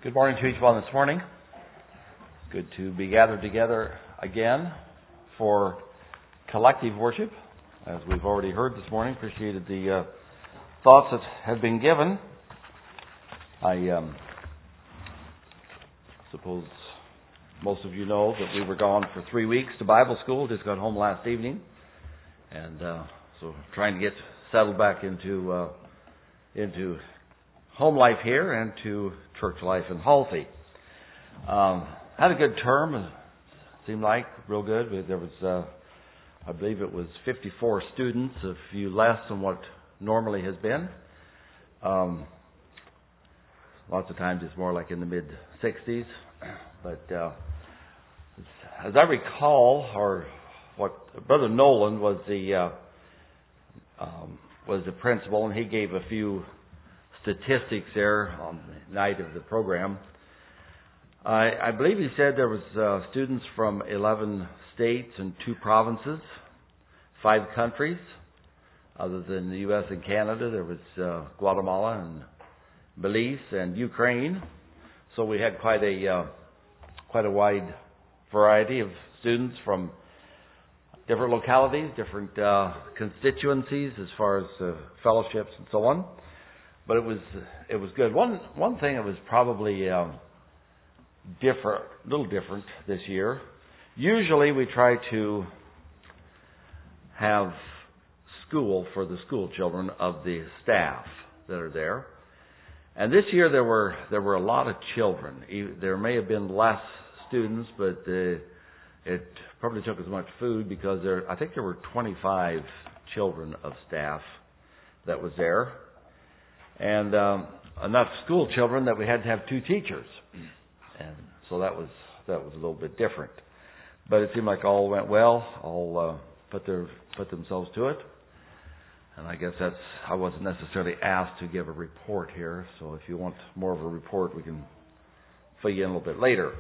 Good morning to each one this morning. Good to be gathered together again for collective worship. As we've already heard this morning, appreciated the thoughts that have been given. I suppose most of you know that we were gone for 3 weeks to Bible school. Just got home last evening. And so trying to get settled back into home life here and to church life in Halsey. Had a good term. Seemed like real good. There was, I believe it was 54 students, a few less than what normally has been. Lots of times it's more like in the mid-60s. But as I recall, or what Brother Nolan was the principal, and he gave a few statistics there on the night of the program. I believe he said there was students from 11 states and 2 provinces, 5 countries, other than the U.S. and Canada. There was Guatemala and Belize and Ukraine. So we had quite a wide variety of students from different localities, different constituencies as far as fellowships and so on. But it was good. One thing that was probably different, a little different this year. Usually we try to have school for the school children of the staff that are there. And this year there were a lot of children. There may have been less students, but it probably took as much food because I think there were 25 children of staff that was there. And enough school children that we had to have 2 teachers, and so that was a little bit different. But it seemed like all went well. All put themselves to it, and I guess I wasn't necessarily asked to give a report here. So if you want more of a report, we can fill you in a little bit later.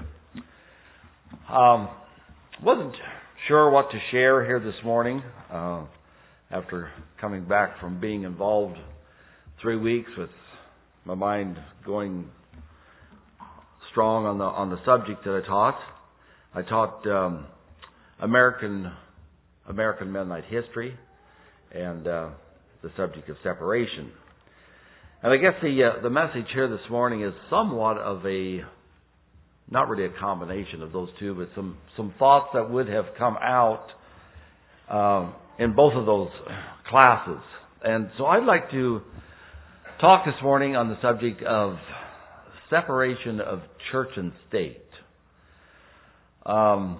Wasn't sure what to share here this morning after coming back from being involved 3 weeks with my mind going strong on the subject that I taught. I taught American Mennonite history and the subject of separation. And I guess the message here this morning is somewhat of not really a combination of those two, but some thoughts that would have come out in both of those classes. And so I'd like to talk this morning on the subject of separation of church and state. I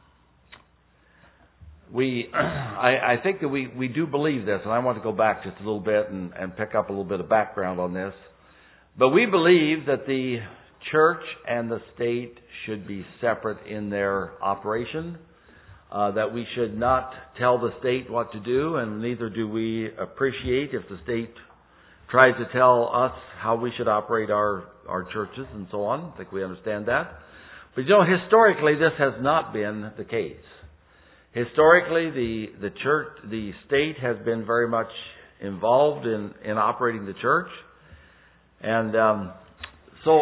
think that we do believe this, and I want to go back just a little bit and pick up a little bit of background on this. But we believe that the church and the state should be separate in their operation, that we should not tell the state what to do, and neither do we appreciate if the state tries to tell us how we should operate our churches and so on. I think we understand that. But historically, this has not been the case. Historically, the state has been very much involved in operating the church. And so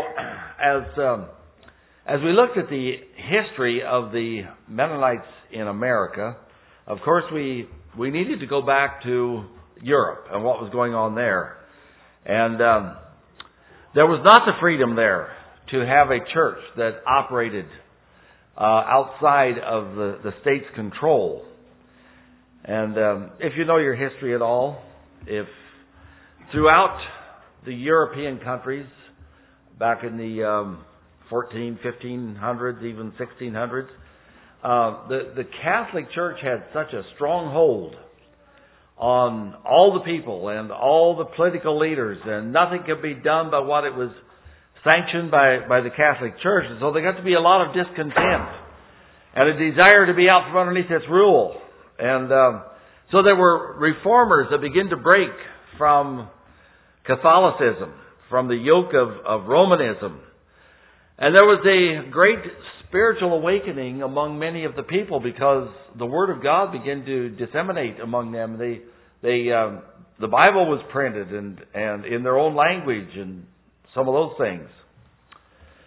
as we looked at the history of the Mennonites in America, of course we needed to go back to Europe and what was going on there. And there was not the freedom there to have a church that operated outside of the state's control. And if you know your history at all, if throughout the European countries back in the 1500s, even 1600s, the Catholic Church had such a strong hold on all the people and all the political leaders, and nothing could be done but what it was sanctioned by the Catholic Church. And so there got to be a lot of discontent and a desire to be out from underneath its rule. And so there were reformers that began to break from Catholicism, from the yoke of Romanism. And there was a great spiritual awakening among many of the people because the Word of God began to disseminate among them. The Bible was printed and in their own language and some of those things.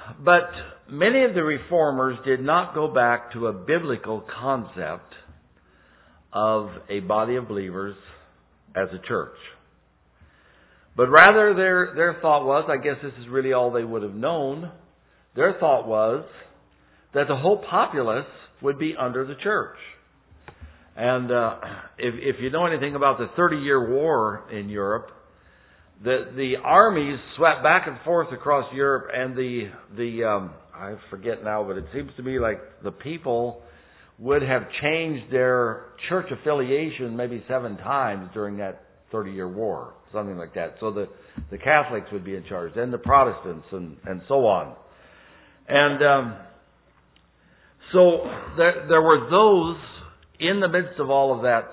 But many of the reformers did not go back to a biblical concept of a body of believers as a church. But rather their thought was, I guess this is really all they would have known, their thought was that the whole populace would be under the church. And if you know anything about the 30-year war in Europe, the armies swept back and forth across Europe, and the I forget now, but it seems to me like the people would have changed their church affiliation maybe 7 times during that 30-year war, something like that. So the Catholics would be in charge, then the Protestants, and so on. And so there were those in the midst of all of that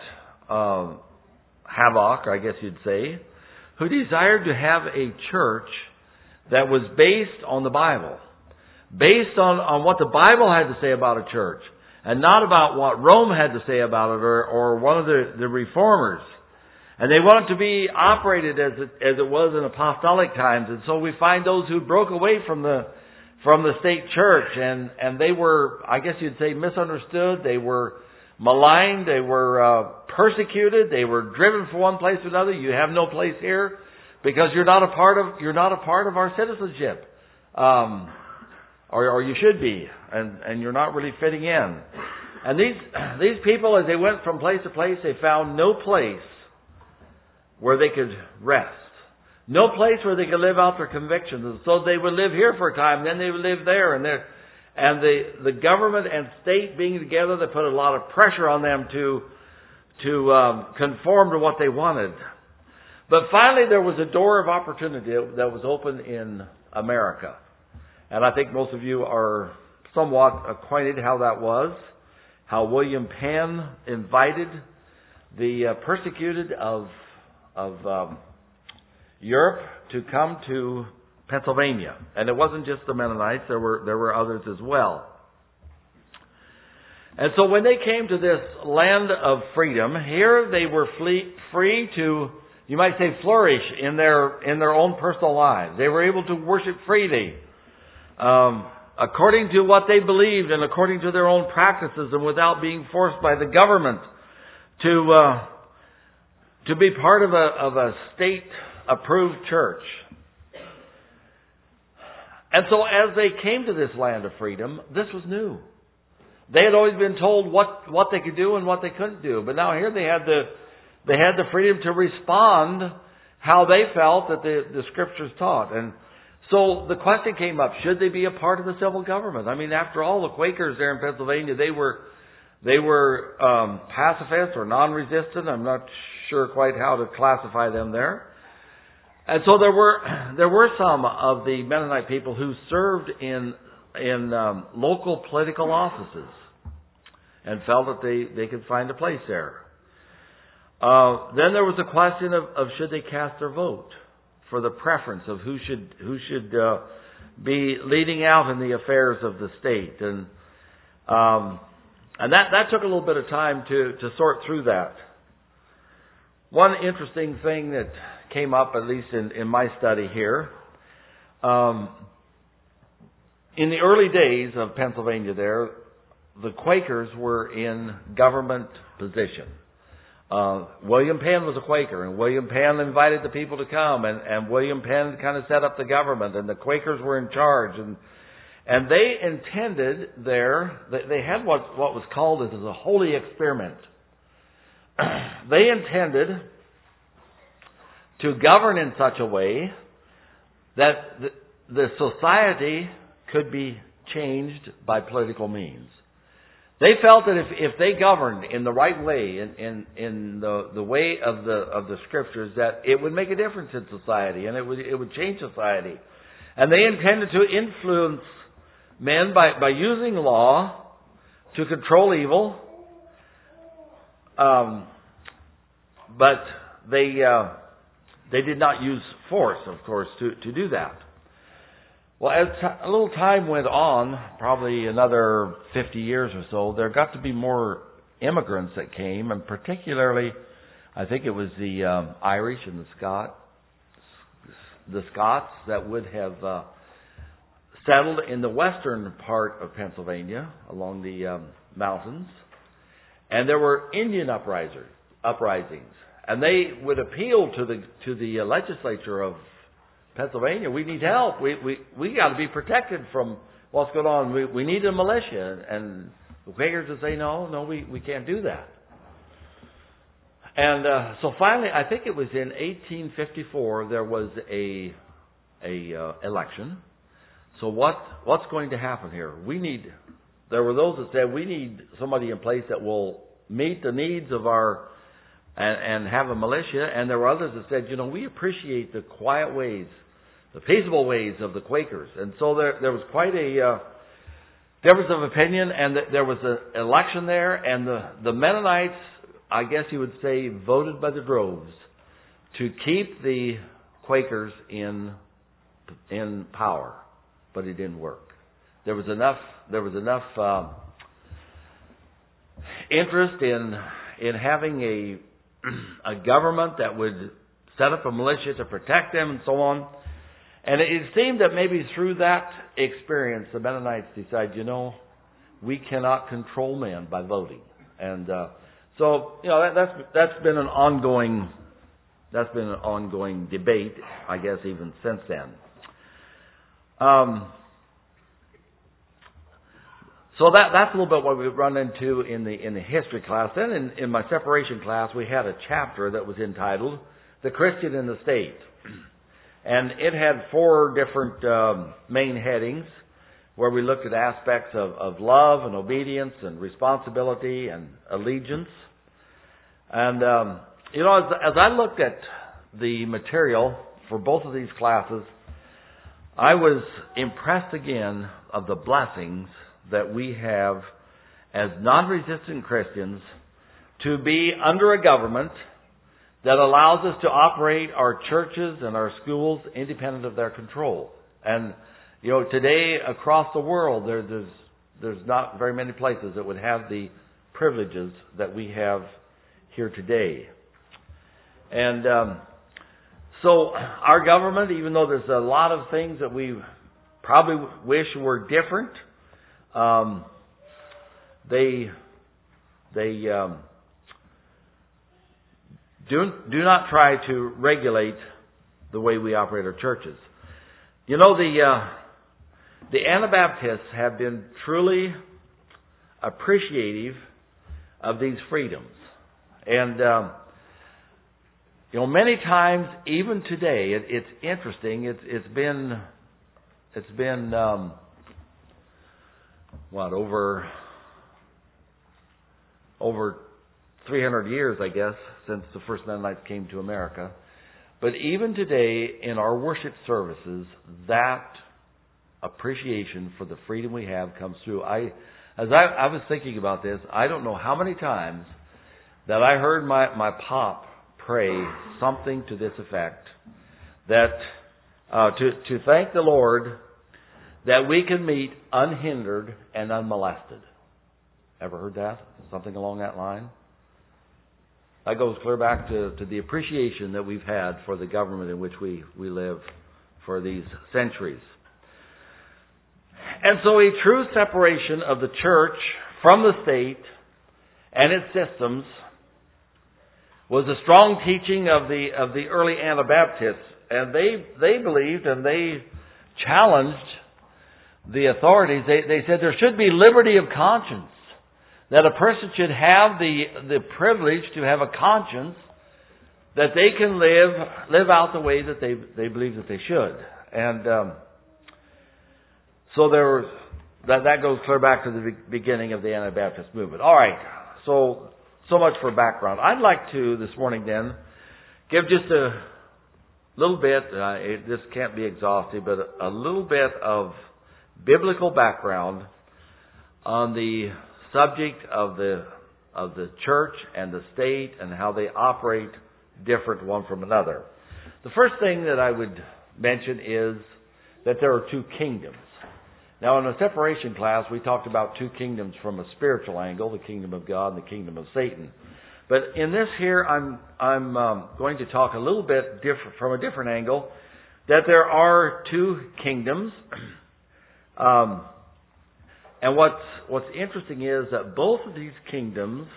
havoc, I guess you'd say, who desired to have a church that was based on the Bible, based on what the Bible had to say about a church, and not about what Rome had to say about it or one of the reformers. And they wanted to be operated as it was in apostolic times. And so we find those who broke away from the state church, and they were, I guess you'd say, misunderstood. They were maligned. They were persecuted. They were driven from one place to another. You have no place here because you're not a part of our citizenship, or you should be, and you're not really fitting in. And these people, as they went from place to place, they found no place where they could rest. No place where they could live out their convictions. And so they would live here for a time, then they would live there. And the government and state being together, they put a lot of pressure on them to conform to what they wanted. But finally there was a door of opportunity that was open in America. And I think most of you are somewhat acquainted how that was. How William Penn invited the persecuted of Europe to come to Pennsylvania. And it wasn't just the Mennonites, there were others as well. And so when they came to this land of freedom, here they were free to, you might say, flourish in their own personal lives. They were able to worship freely, according to what they believed and according to their own practices, and without being forced by the government to be part of a state-approved church. And so as they came to this land of freedom, this was new. They had always been told what they could do and what they couldn't do. But now here they had the freedom to respond how they felt that the Scriptures taught. And so the question came up, should they be a part of the civil government? I mean, after all, the Quakers there in Pennsylvania, they were pacifists or non-resistant. I'm not sure quite how to classify them there. And so there were some of the Mennonite people who served in local political offices and felt that they could find a place there. Then there was the question of should they cast their vote for the preference of who should be leading out in the affairs of the state, and that took a little bit of time to sort through that. One interesting thing that came up, at least in my study here, in the early days of Pennsylvania there, the Quakers were in government position. William Penn was a Quaker, and William Penn invited the people to come, and William Penn kind of set up the government, and the Quakers were in charge, and they intended there, they had what was called as a holy experiment. They intended to govern in such a way that the society could be changed by political means. They felt that if they governed in the right way, in the way of the Scriptures, that it would make a difference in society, and it would change society. And they intended to influence men by using law to control evil. But they did not use force, of course, to do that. Well, as a little time went on, probably another 50 years or so, there got to be more immigrants that came, and particularly, I think it was the Irish and the Scots that would have settled in the western part of Pennsylvania along the mountains, and there were Indian uprisings, and they would appeal to the legislature of Pennsylvania. We need help. We got to be protected from what's going on. We need a militia, and the Quakers would say, no, we can't do that. And so finally, I think it was in 1854, there was a election. So what's going to happen here? There were those that said we need somebody in place that will meet the needs of our and have a militia, and there were others that said, we appreciate the quiet ways, the peaceable ways of the Quakers. And so there was quite a difference of opinion, and there was an election there, and the Mennonites, I guess you would say, voted by the droves to keep the Quakers in power, but it didn't work. There was enough interest in having a government that would set up a militia to protect them and so on. And it seemed that maybe through that experience, the Mennonites decided, we cannot control men by voting. And so that's been an ongoing debate, I guess, even since then. So that's a little bit what we've run into in the history class. Then in my separation class, we had a chapter that was entitled "The Christian in the State," and it had 4 different main headings where we looked at aspects of love and obedience and responsibility and allegiance. And as I looked at the material for both of these classes, I was impressed again of the blessings that we have as non-resistant Christians to be under a government that allows us to operate our churches and our schools independent of their control. And today across the world, there's not very many places that would have the privileges that we have here today. And so our government, even though there's a lot of things that we probably wish were different, they do not try to regulate the way we operate our churches. The Anabaptists have been truly appreciative of these freedoms. And, many times, even today, it's interesting. It's been over 300 years, I guess, since the first Mennonites came to America. But even today, in our worship services, that appreciation for the freedom we have comes through. As I was thinking about this, I don't know how many times that I heard my pop pray something to this effect, that to thank the Lord that we can meet unhindered and unmolested. Ever heard that? Something along that line? That goes clear back to the appreciation that we've had for the government in which we live for these centuries. And so a true separation of the church from the state and its systems was a strong teaching of the early Anabaptists. And they believed and they challenged the authorities. They said there should be liberty of conscience, that a person should have the privilege to have a conscience, that they can live out the way that they believe that they should. And so that goes clear back to the beginning of the Anabaptist movement. All right, so much for background. I'd like to this morning then give just a little bit. This can't be exhaustive, but a little bit of biblical background on the subject of the church and the state and how they operate different one from another. The first thing that I would mention is that there are 2 kingdoms. Now, in a separation class, we talked about 2 kingdoms from a spiritual angle, the kingdom of God and the kingdom of Satan. But in this here, I'm going to talk a little bit from a different angle, that there are 2 kingdoms And what's interesting is that both of these kingdoms,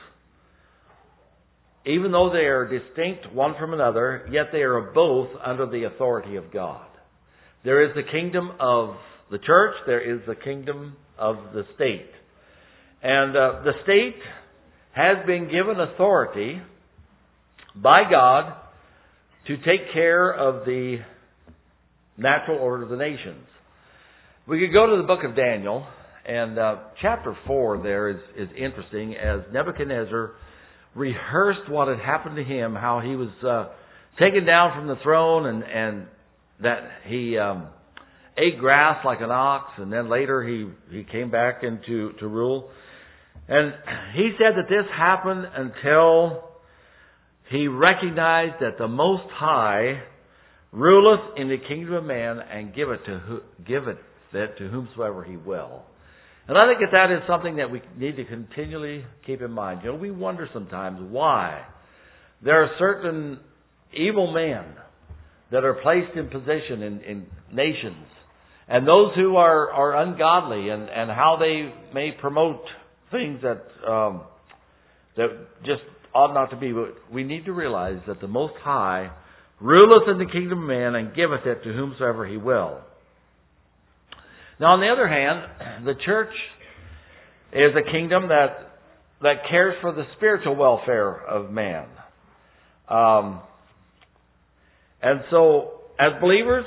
even though they are distinct one from another, yet they are both under the authority of God. There is the kingdom of the church, there is the kingdom of the state. And the state has been given authority by God to take care of the natural order of the nations. We could go to the book of Daniel, and chapter 4 there is interesting, as Nebuchadnezzar rehearsed what had happened to him, how he was taken down from the throne, and that he ate grass like an ox, and then later he came back into to rule. And he said that this happened until he recognized that the Most High ruleth in the kingdom of man, and giveth it to whomsoever he will. And I think that is something that we need to continually keep in mind. You know, we wonder sometimes why there are certain evil men that are placed in position in nations, and those who are ungodly, and how they may promote things that just ought not to be. But we need to realize that the Most High ruleth in the kingdom of man, and giveth it to whomsoever he will. Now, on the other hand, the church is a kingdom that cares for the spiritual welfare of man. And so, as believers,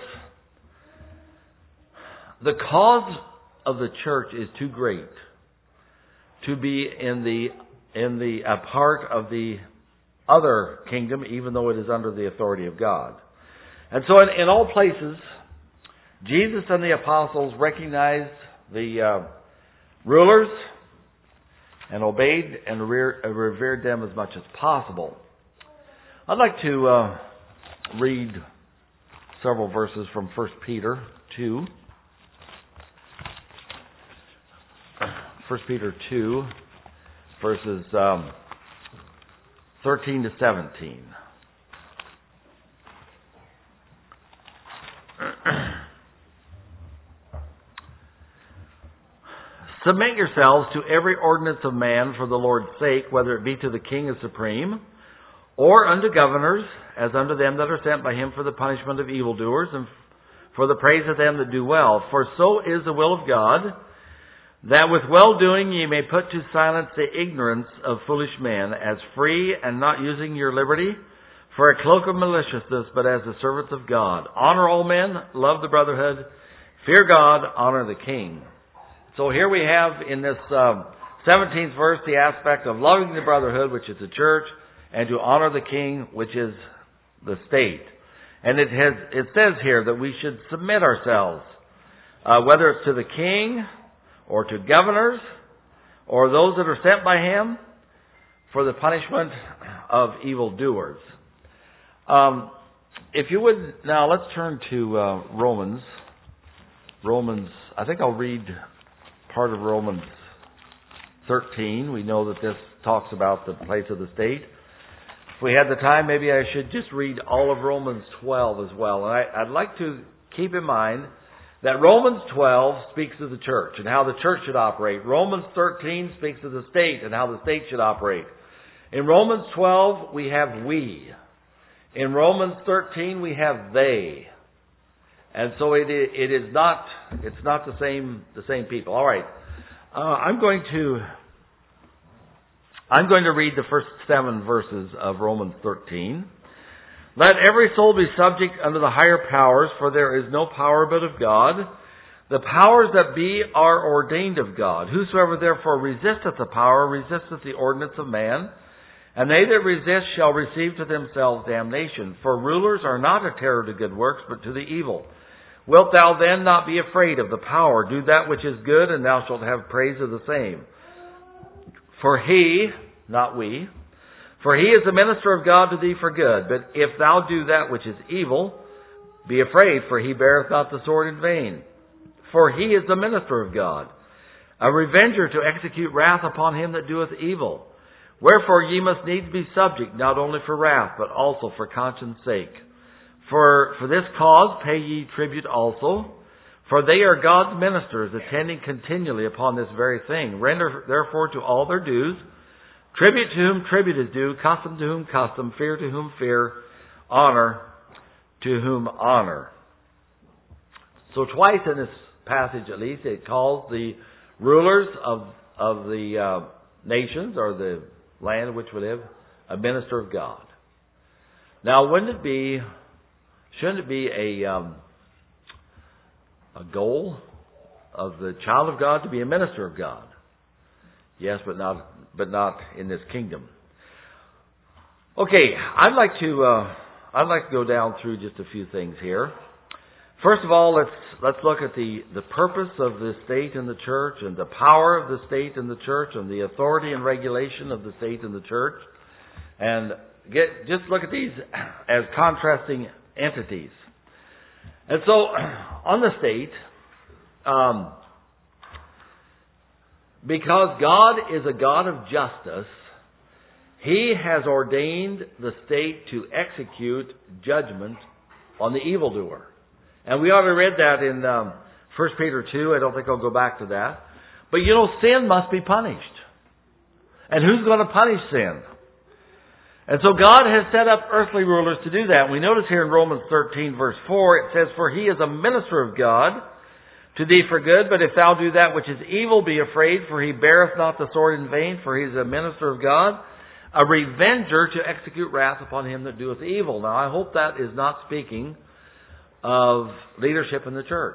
the cause of the church is too great to be in a part of the other kingdom, even though it is under the authority of God. And so, in all places, Jesus and the apostles recognized the rulers and obeyed and revered them as much as possible. I'd like to read several verses from 1 Peter 2. 1 Peter 2, verses 13 to 17. Submit yourselves to every ordinance of man for the Lord's sake, whether it be to the king as supreme, or unto governors, as unto them that are sent by him for the punishment of evildoers, and for the praise of them that do well. For so is the will of God, that with well-doing ye may put to silence the ignorance of foolish men, as free and not using your liberty for a cloak of maliciousness, but as the servants of God. Honor all men, love the brotherhood, fear God, honor the king. So here we have in this 17th verse the aspect of loving the brotherhood, which is the church, and to honor the king, which is the state. And it says here that we should submit ourselves, whether it's to the king or to governors or those that are sent by him for the punishment of evildoers. If you would, now let's turn to Romans. I think I'll read part of Romans 13. We know that this talks about the place of the state. If we had the time, maybe I should just read all of Romans 12 as well. And I'd like to keep in mind that Romans 12 speaks of the church and how the church should operate. Romans 13 speaks of the state and how the state should operate. In Romans 12, we have we. In Romans 13, we have they. And so it's not the same people. All right. I'm going to read the first 7 verses of Romans 13. Let every soul be subject unto the higher powers, for there is no power but of God. The powers that be are ordained of God. Whosoever therefore resisteth the power resisteth the ordinance of man, and they that resist shall receive to themselves damnation. For rulers are not a terror to good works, but to the evil. Wilt thou then not be afraid of the power? Do that which is good, and thou shalt have praise of the same. For he, not we, for he is the minister of God to thee for good. But if thou do that which is evil, be afraid, for he beareth not the sword in vain. For he is the minister of God, a revenger to execute wrath upon him that doeth evil. Wherefore ye must needs be subject, not only for wrath, but also for conscience sake. For this cause pay ye tribute also, For they are God's ministers, attending continually upon this very thing. Render therefore to all their dues, tribute to whom tribute is due, custom to whom custom, fear to whom fear, honor to whom honor. So twice in this passage at least, it calls the rulers of the nations or the land in which we live a minister of God. Now, shouldn't it be a goal of the child of God to be a minister of God? Yes, but not in this kingdom. Okay, I'd like to go down through just a few things here. First of all, let's look at the purpose of the state and the church, and the power of the state and the church, and the authority and regulation of the state and the church, and just look at these as contrasting entities. And so, on the state, because God is a God of justice, He has ordained the state to execute judgment on the evildoer. And we already read that in 1 Peter 2. I don't think I'll go back to that. But sin must be punished. And who's going to punish sin? And so God has set up earthly rulers to do that. We notice here in Romans 13 verse 4, it says, For he is a minister of God to thee for good, but if thou do that which is evil, be afraid, for he beareth not the sword in vain, for he is a minister of God, a revenger to execute wrath upon him that doeth evil. Now I hope that is not speaking of leadership in the church.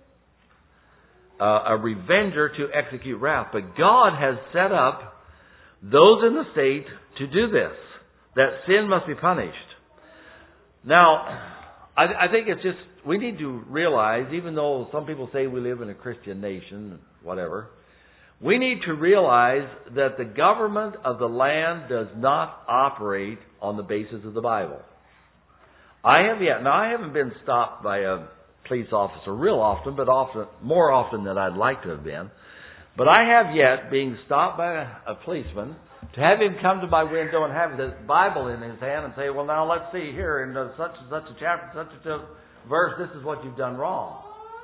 A revenger to execute wrath. But God has set up those in the state to do this, that sin must be punished. Now, I think it's just, we need to realize, even though some people say we live in a Christian nation, whatever, we need to realize that the government of the land does not operate on the basis of the Bible. I haven't been stopped by a police officer real often, but more often than I'd like to have been. But I have yet being stopped by a policeman to have him come to my window and have the Bible in his hand and say, well, now let's see here in such and such a chapter, such and such a verse, this is what you've done wrong.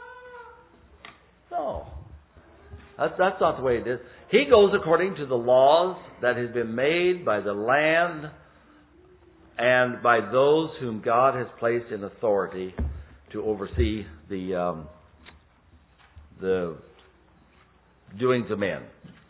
No. That's not the way it is. He goes according to the laws that have been made by the land and by those whom God has placed in authority to oversee the doings of men.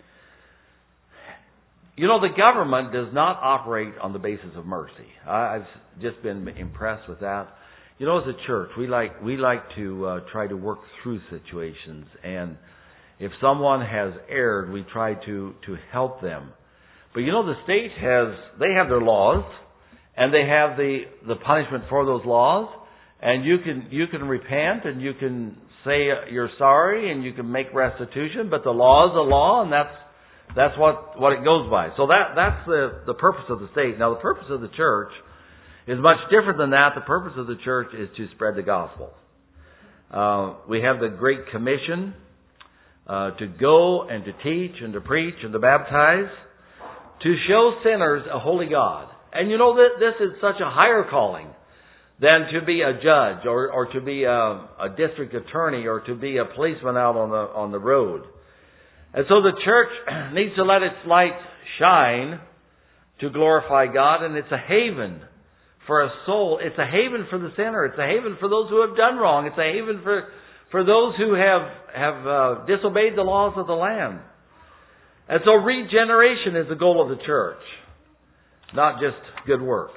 The government does not operate on the basis of mercy. I've just been impressed with that. As a church, we like to try to work through situations, and if someone has erred, we try to help them. But the state they have their laws, and they have the punishment for those laws, and you can repent, and you can say you're sorry, and you can make restitution, but the law is the law, and that's what it goes by. So that's the purpose of the state. Now the purpose of the church is much different than that. The purpose of the church is to spread the gospel. We have the Great Commission to go and to teach and to preach and to baptize, to show sinners a holy God. And this is such a higher calling than to be a judge or to be a district attorney or to be a policeman out on the road. And so the church needs to let its light shine to glorify God, and it's a haven for a soul. It's a haven for the sinner. It's a haven for those who have done wrong. It's a haven for those who have disobeyed the laws of the land. And so regeneration is the goal of the church, not just good works.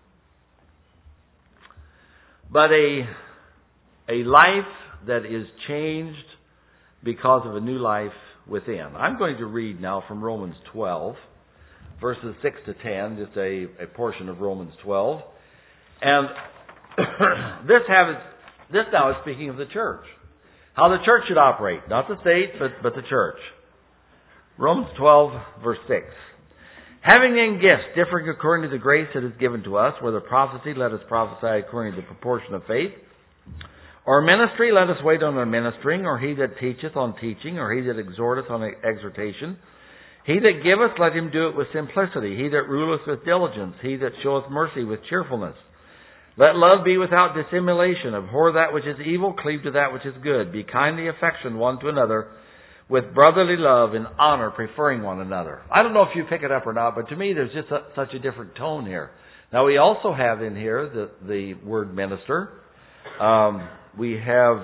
But a life that is changed because of a new life within. I'm going to read now from Romans 12, verses 6 to 10, just a portion of Romans 12. And this now is speaking of the church. How the church should operate. Not the state, but the church. Romans 12, verse 6. Having then gifts differing according to the grace that is given to us, whether prophecy, let us prophesy according to the proportion of faith. Or ministry, let us wait on our ministering. Or he that teacheth on teaching. Or he that exhorteth on exhortation. He that giveth, let him do it with simplicity. He that ruleth with diligence. He that showeth mercy with cheerfulness. Let love be without dissimulation. Abhor that which is evil, cleave to that which is good. Be kindly affectioned one to another, with brotherly love and honor, preferring one another. I don't know if you pick it up or not, but to me there's just such a different tone here. Now we also have in here the word minister. We have,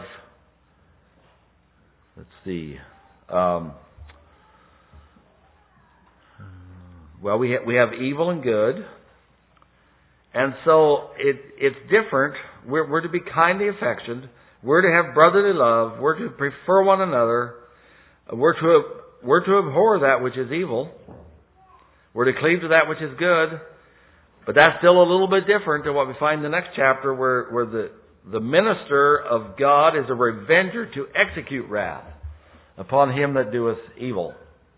let's see, well we have evil and good. And so it's different. We're to be kindly affectioned. We're to have brotherly love. We're to prefer one another. We're to abhor that which is evil. We're to cleave to that which is good. But that's still a little bit different than what we find in the next chapter, where the minister of God is a revenger to execute wrath upon him that doeth evil.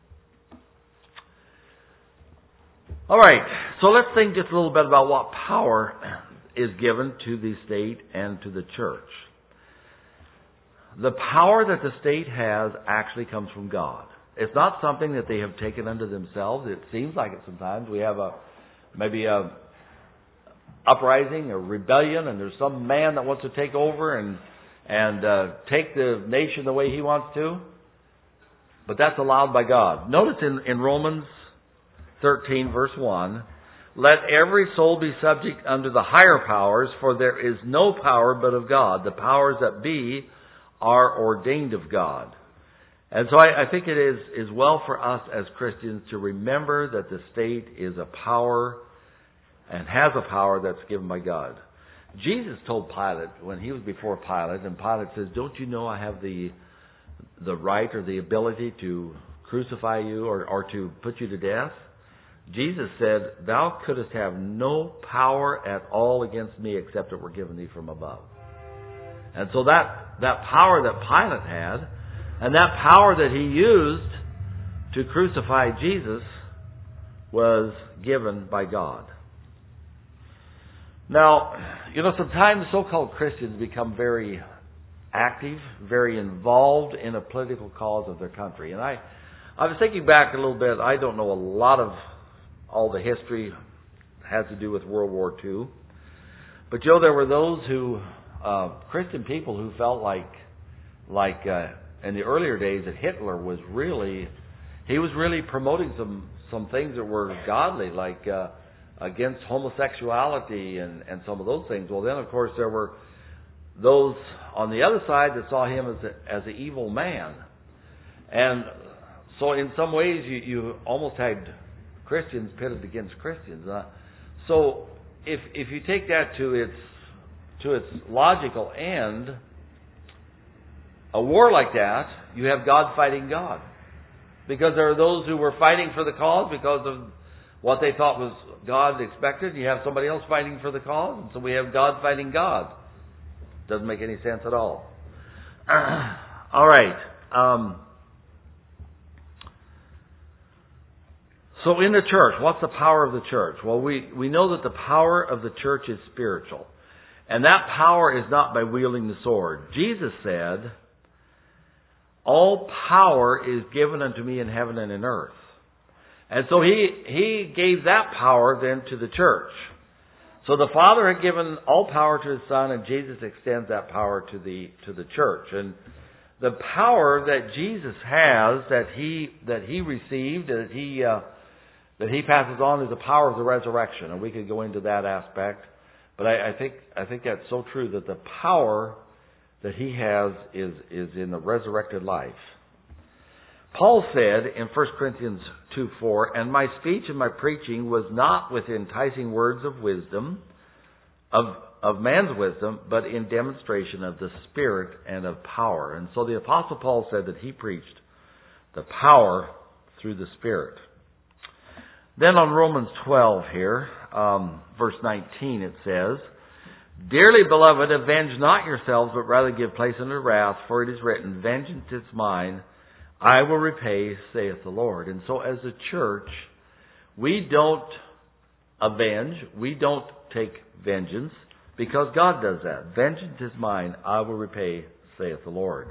All right, so let's think just a little bit about what power is given to the state and to the church. The power that the state has actually comes from God. It's not something that they have taken unto themselves. It seems like it sometimes. We have maybe a uprising or rebellion, and there's some man that wants to take over and take the nation the way he wants to. But that's allowed by God. Notice in Romans 13, verse 1, let every soul be subject unto the higher powers, for there is no power but of God. The powers that be are ordained of God. And so I think it is well for us as Christians to remember that the state is a power and has a power that's given by God. Jesus told Pilate when he was before Pilate, and Pilate says, don't you know I have the right or the ability to crucify you or to put you to death? Jesus said, thou couldst have no power at all against me except it were given thee from above. And so that power that Pilate had, and that power that he used to crucify Jesus, was given by God. Now, sometimes so-called Christians become very active, very involved in a political cause of their country. And I was thinking back a little bit. I don't know a lot of all the history has to do with World War II. But there were those Christian people who felt like in the earlier days that Hitler was really promoting some things that were godly, like against homosexuality and some of those things. Well, then of course there were those on the other side that saw him as an evil man. And so in some ways you almost had Christians pitted against Christians. So if you take that to its logical end, a war like that, you have God fighting God. Because there are those who were fighting for the cause because of what they thought was God expected. You have somebody else fighting for the cause, and so we have God fighting God. Doesn't make any sense at all. All right. So in the church, what's the power of the church? Well, we know that the power of the church is spiritual. And that power is not by wielding the sword. Jesus said, all power is given unto me in heaven and in earth. And so he gave that power then to the church. So the Father had given all power to His Son, and Jesus extends that power to the church. And the power that Jesus has, that he received, that he passes on, is the power of the resurrection. And we could go into that aspect. But I think that's so true, that the power that he has is in the resurrected life. Paul said in 1 Corinthians 2:4, and my speech and my preaching was not with enticing words of wisdom, of man's wisdom, but in demonstration of the Spirit and of power. And so the Apostle Paul said that he preached the power through the Spirit. Then on Romans 12 here, verse 19, it says, dearly beloved, avenge not yourselves, but rather give place unto wrath, for it is written, vengeance is mine, I will repay, saith the Lord. And so as a church, we don't avenge, we don't take vengeance, because God does that. Vengeance is mine, I will repay, saith the Lord.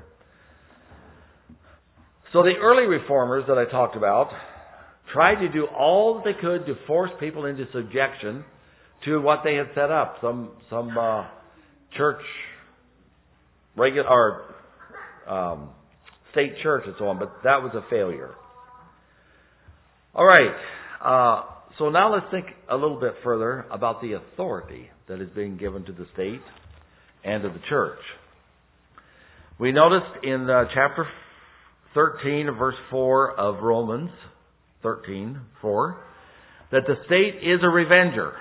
So the early reformers that I talked about tried to do all that they could to force people into subjection to what they had set up, some church regular or state church and so on, but that was a failure. All right. So now let's think a little bit further about the authority that is being given to the state and to the church. We noticed in chapter 13, verse 4 of Romans 13:4, that the state is a revenger.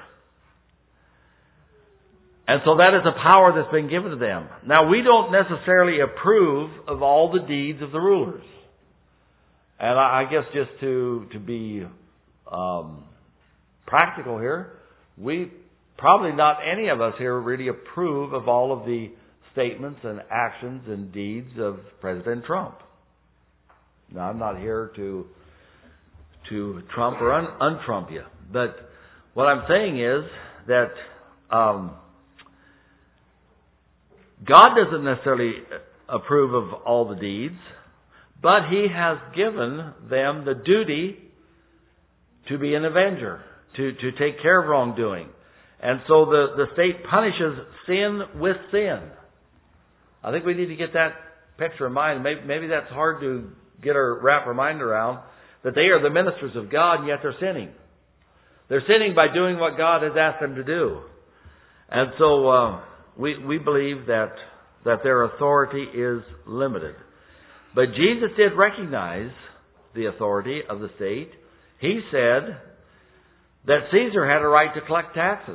And so that is a power that's been given to them. Now, we don't necessarily approve of all the deeds of the rulers. And I guess just to be practical here, we probably not any of us here really approve of all of the statements and actions and deeds of President Trump. Now, I'm not here to trump or un-Trump you. But what I'm saying is that God doesn't necessarily approve of all the deeds, but He has given them the duty to be an avenger, to take care of wrongdoing. And so the state punishes sin with sin. I think we need to get that picture in mind. Maybe that's hard to wrap our mind around, that they are the ministers of God, and yet they're sinning. They're sinning by doing what God has asked them to do. And so we believe that their authority is limited. But Jesus did recognize the authority of the state. He said that Caesar had a right to collect taxes.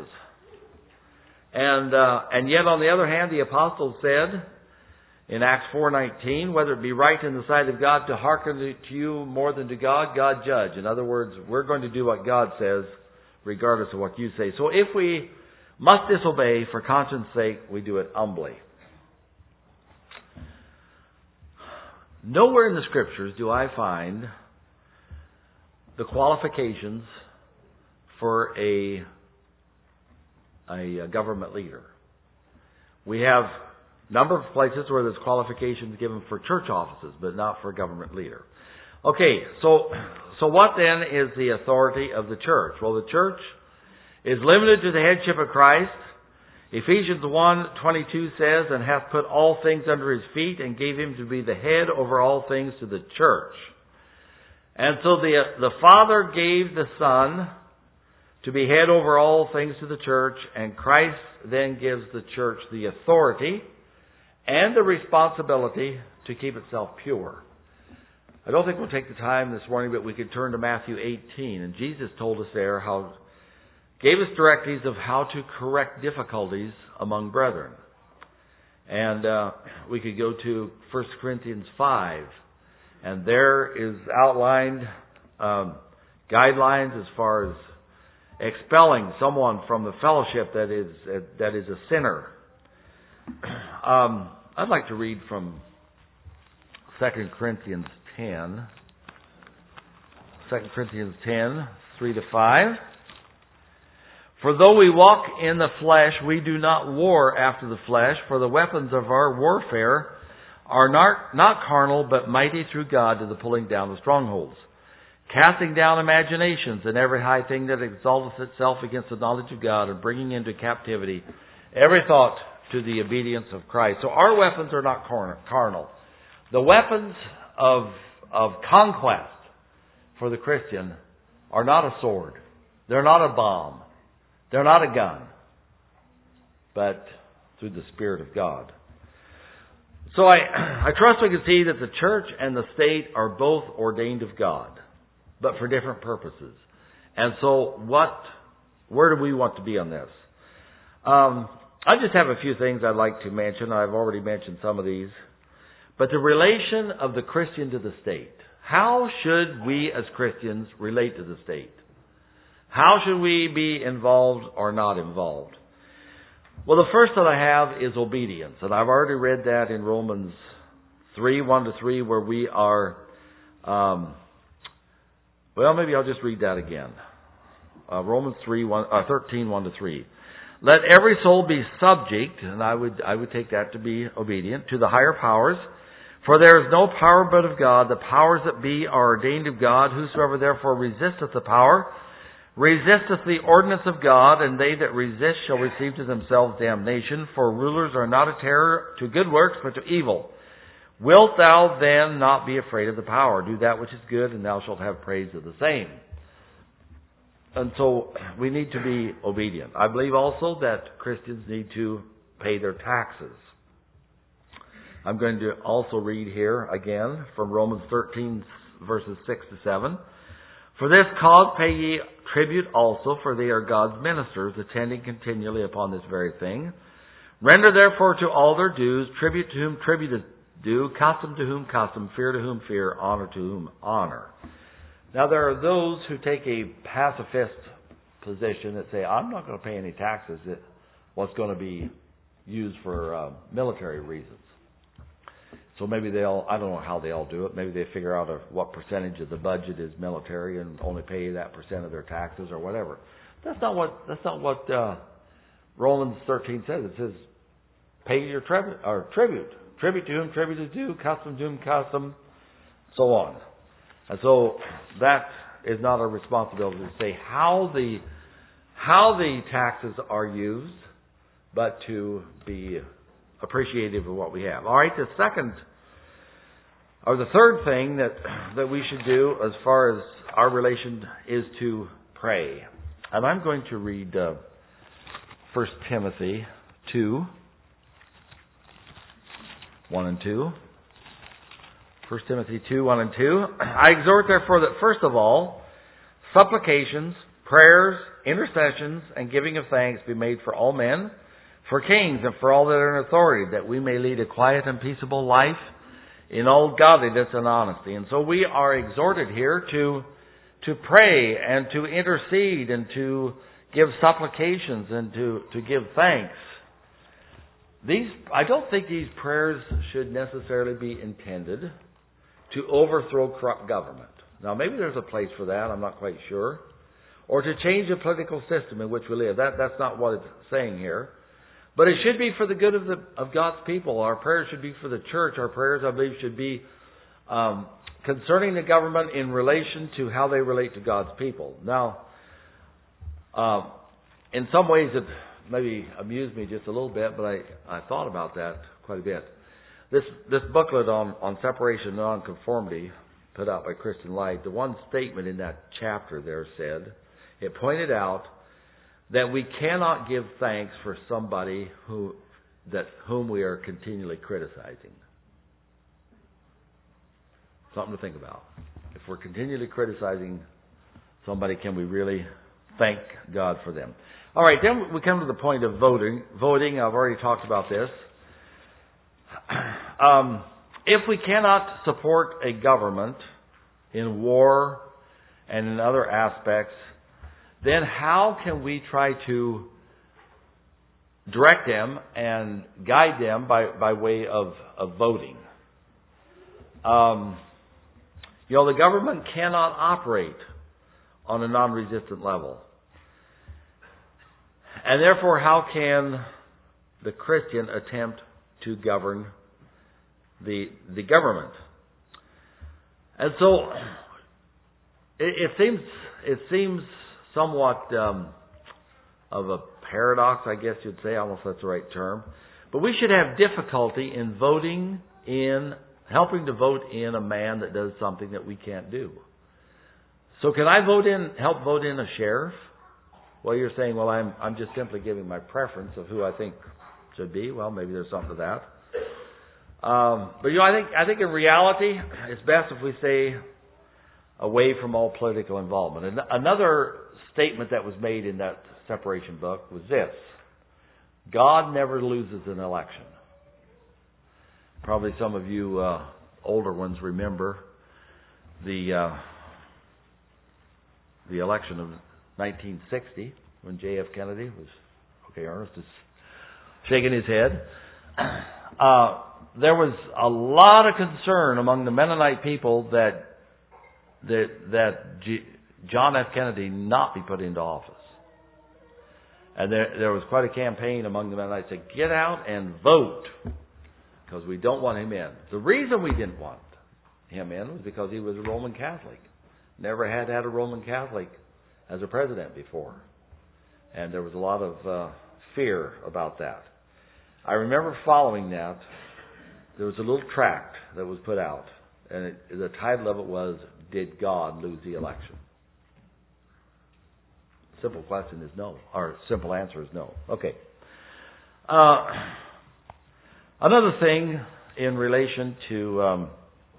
And yet on the other hand, the apostles said in Acts 4:19, whether it be right in the sight of God to hearken to you more than to God, God judge. In other words, we're going to do what God says regardless of what you say. So if we must disobey for conscience sake, we do it humbly. Nowhere in the Scriptures do I find the qualifications for a government leader. We have a number of places where there's qualifications given for church offices, but not for a government leader. Okay, so what then is the authority of the church? Well, the church is limited to the headship of Christ. Ephesians 1:22 says, and hath put all things under His feet, and gave Him to be the head over all things to the church. And so the Father gave the Son to be head over all things to the church, and Christ then gives the church the authority and the responsibility to keep itself pure. I don't think we'll take the time this morning, but we could turn to Matthew 18, and Jesus told us there gave us directives of how to correct difficulties among brethren. And we could go to 1 Corinthians 5, and there is outlined guidelines as far as expelling someone from the fellowship that is a sinner. I'd like to read from 2 Corinthians 10. 2 Corinthians 10, 3-5. For though we walk in the flesh, we do not war after the flesh, for the weapons of our warfare are not carnal, but mighty through God to the pulling down of strongholds, casting down imaginations and every high thing that exalteth itself against the knowledge of God, and bringing into captivity every thought to the obedience of Christ. So our weapons are not carnal. The weapons of conquest for the Christian are not a sword. They're not a bomb. They're not a gun. But through the Spirit of God. So I trust we can see that the church and the state are both ordained of God, but for different purposes. And so where do we want to be on this? I just have a few things I'd like to mention. I've already mentioned some of these. But the relation of the Christian to the state. How should we as Christians relate to the state? How should we be involved or not involved? Well, the first that I have is obedience. And I've already read that in Romans 3, 1-3, where we are... maybe I'll just read that again. Romans 13, 1-3. Let every soul be subject, and I would take that to be obedient, to the higher powers. For there is no power but of God. The powers that be are ordained of God. Whosoever therefore resisteth the power resisteth the ordinance of God, and they that resist shall receive to themselves damnation, for rulers are not a terror to good works, but to evil. Wilt thou then not be afraid of the power? Do that which is good, and thou shalt have praise of the same. And so we need to be obedient. I believe also that Christians need to pay their taxes. I'm going to also read here again from Romans 13, verses 6 to 7. For this cause pay ye tribute also, for they are God's ministers, attending continually upon this very thing. Render therefore to all their dues, tribute to whom tribute is due, custom to whom custom, fear to whom fear, honor to whom honor. Now there are those who take a pacifist position that say, I'm not going to pay any taxes. What's going to be used for military reasons. So maybe I don't know how they all do it. Maybe they figure out what percentage of the budget is military and only pay that percent of their taxes or whatever. That's not what Romans 13 says. It says, pay your tribute. Tribute to whom tribute is due, custom to whom custom, so on. And so that is not a responsibility to say how the taxes are used, but to be appreciative of what we have. All right, the third thing that we should do as far as our relation is to pray. And I'm going to read 1 Timothy 2, 1 and 2. 1 Timothy 2, 1 and 2. I exhort therefore that first of all, supplications, prayers, intercessions, and giving of thanks be made for all men, for kings, and for all that are in authority, that we may lead a quiet and peaceable life in all godliness and honesty. And so we are exhorted here to pray and to intercede and to give supplications and to give thanks. I don't think these prayers should necessarily be intended to overthrow corrupt government. Now, maybe there's a place for that, I'm not quite sure. Or to change the political system in which we live. That's not what it's saying here. But it should be for the good of God's people. Our prayers should be for the church. Our prayers, I believe, should be concerning the government in relation to how they relate to God's people. Now, in some ways it maybe amused me just a little bit, but I thought about that quite a bit. This booklet on separation and nonconformity, put out by Christian Light, the one statement in that chapter there said, it pointed out that we cannot give thanks for somebody whom we are continually criticizing. Something to think about. If we're continually criticizing somebody, can we really thank God for them? All right, then we come to the point of voting. Voting, I've already talked about this. If we cannot support a government in war and in other aspects, then how can we try to direct them and guide them by way of voting? The government cannot operate on a non-resistant level. And therefore, how can the Christian attempt to govern the government? And so, it seems somewhat of a paradox, I guess you'd say. I don't know if that's the right term. But we should have difficulty in helping to vote in a man that does something that we can't do. So can I help vote in a sheriff? Well, you're saying, well, I'm just simply giving my preference of who I think should be. Well, maybe there's something to that. But I think in reality, it's best if we stay away from all political involvement. And another statement that was made in that separation book was this: God never loses an election. Probably some of you older ones remember the election of 1960 when J.F. Kennedy was, Ernest is shaking his head. There was a lot of concern among the Mennonite people that John F. Kennedy not be put into office. And there was quite a campaign among the Mennonites to get out and vote because we don't want him in. The reason we didn't want him in was because he was a Roman Catholic. Never had a Roman Catholic as a president before. And there was a lot of fear about that. I remember following that. There was a little tract that was put out, and the title of it was, "Did God Lose the Election?" Simple question is no, or simple answer is no. Okay. Another thing in relation to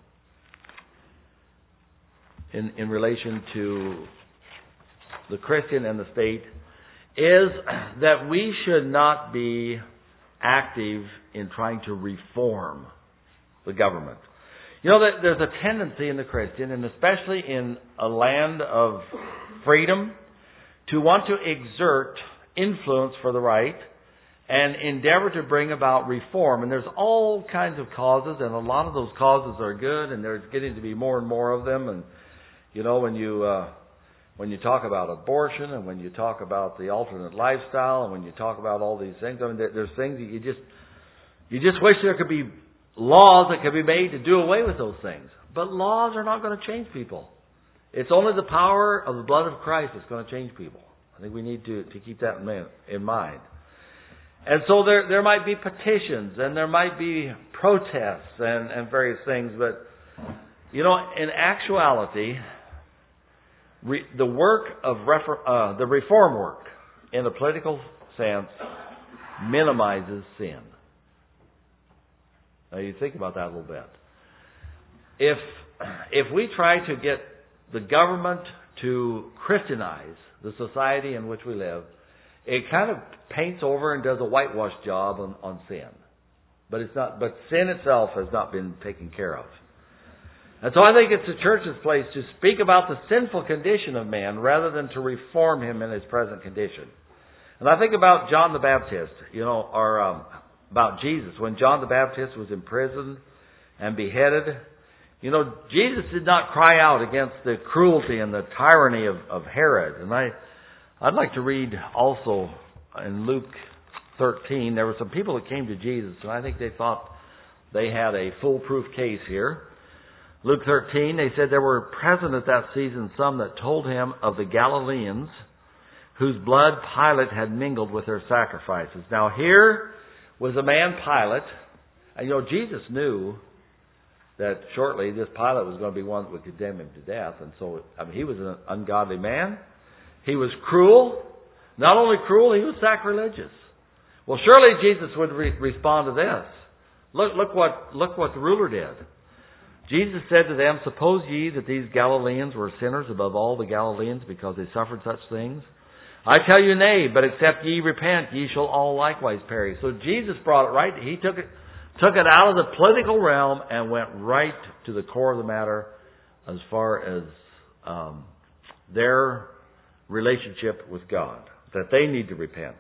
in relation to the Christian and the state is that we should not be active in trying to reform the government. You know, that there's a tendency in the Christian, and especially in a land of freedom, to want to exert influence for the right and endeavor to bring about reform. And there's all kinds of causes, and a lot of those causes are good, and there's getting to be more and more of them. And you know, when you talk about abortion, and when you talk about the alternate lifestyle, and when you talk about all these things, I mean, there's things that you just wish there could be laws that could be made to do away with those things. But laws are not going to change people. It's only the power of the blood of Christ that's going to change people. I think we need to keep that in mind. And so there might be petitions, and there might be protests and various things. But, you know, in actuality, the work of the reform work in a political sense minimizes sin. Now you think about that a little bit. If we try to get the government to Christianize the society in which we live, it kind of paints over and does a whitewash job on sin. But it's not. But sin itself has not been taken care of. And so I think it's the church's place to speak about the sinful condition of man rather than to reform him in his present condition. And I think about John the Baptist, you know, or about Jesus. When John the Baptist was imprisoned and beheaded, you know, Jesus did not cry out against the cruelty and the tyranny of Herod. And I'd like to read also in Luke 13, there were some people that came to Jesus, and I think they thought they had a foolproof case here. Luke 13, they said there were present at that season some that told him of the Galileans whose blood Pilate had mingled with their sacrifices. Now here was a man, Pilate, and you know, Jesus knew that shortly this Pilate was going to be one that would condemn him to death. And so, I mean, he was an ungodly man. He was cruel. Not only cruel, he was sacrilegious. Well, surely Jesus would respond to this. Look what the ruler did. Jesus said to them, "Suppose ye that these Galileans were sinners above all the Galileans because they suffered such things? I tell you, nay, but except ye repent, ye shall all likewise perish." So Jesus brought it right. He took it out of the political realm and went right to the core of the matter as far as their relationship with God, that they need to repent.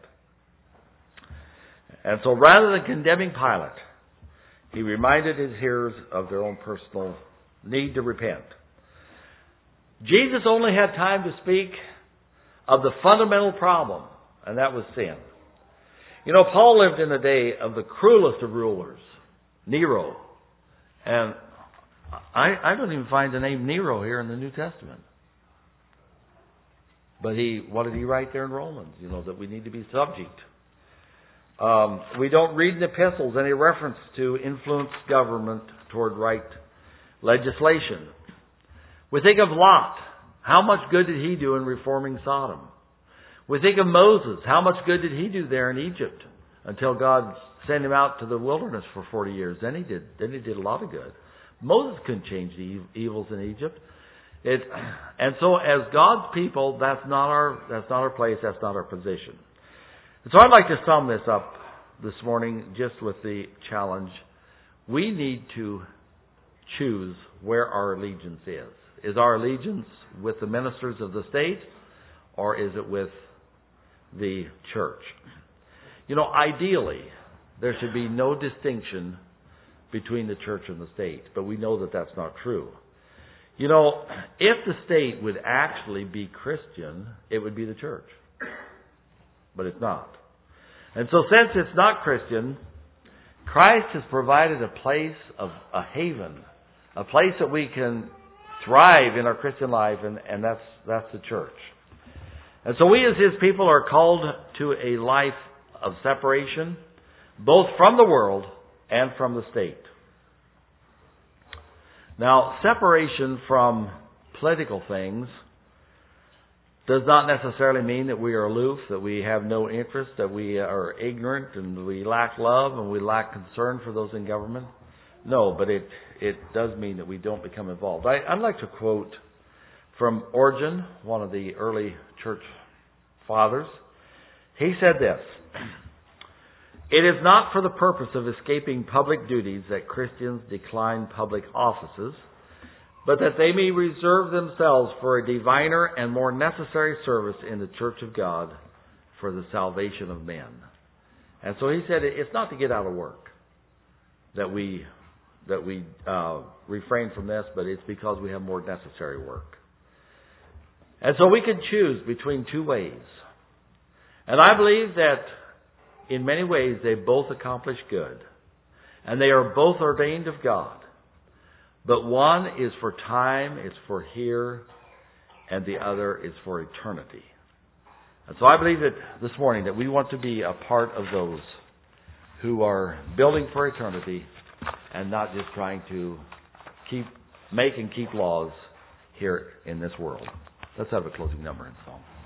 And so rather than condemning Pilate, he reminded his hearers of their own personal need to repent. Jesus only had time to speak of the fundamental problem, and that was sin. You know, Paul lived in the day of the cruelest of rulers, Nero. And I don't even find the name Nero here in the New Testament. But what did he write there in Romans? You know, that we need to be subject. We don't read in the epistles any reference to influence government toward right legislation. We think of Lot. How much good did he do in reforming Sodom? We think of Moses. How much good did he do there in Egypt until God sent him out to the wilderness for 40 years? Then he did a lot of good. Moses couldn't change the evils in Egypt. And so as God's people, that's not our place, that's not our position. And so I'd like to sum this up this morning just with the challenge. We need to choose where our allegiance is. Is our allegiance with the ministers of the state, or is it with the church? You know, ideally, there should be no distinction between the church and the state, but we know that that's not true. You know, if the state would actually be Christian, it would be the church. But it's not. And so since it's not Christian, Christ has provided a place of a haven, a place that we can thrive in our Christian life, and that's the church. And so we as His people are called to a life of separation, both from the world and from the state. Now, separation from political things does not necessarily mean that we are aloof, that we have no interest, that we are ignorant and we lack love and we lack concern for those in government. No, but it does mean that we don't become involved. I'd like to quote from Origen, one of the early church fathers. He said this: "It is not for the purpose of escaping public duties that Christians decline public offices, but that they may reserve themselves for a diviner and more necessary service in the church of God for the salvation of men." And so he said it's not to get out of work that we refrain from this, but it's because we have more necessary work. And so we can choose between two ways. And I believe that in many ways they both accomplish good. And they are both ordained of God. But one is for time, it's for here, and the other is for eternity. And so I believe that this morning that we want to be a part of those who are building for eternity and not just trying to make and keep laws here in this world. Let's have a closing number and song.